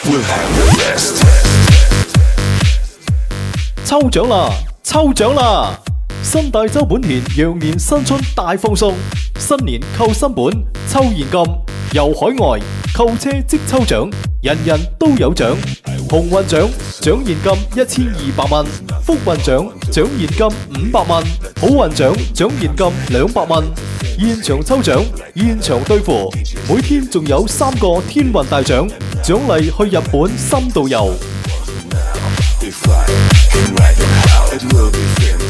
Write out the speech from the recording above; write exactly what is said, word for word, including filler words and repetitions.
we'll have the best。 抽獎啦！抽獎啦！新大洲本田羊年新春大放送，新年扣新本，抽現金，遊海外，購車即抽獎，人人都有獎。鴻運獎獎現金一千二百蚊，福運獎獎現金五百蚊，好運獎獎現金兩百蚊。現場抽獎，現場兌付，每天仲有三個天運大獎，獎勵去日本深度遊。 If I can write it out, it will be finished.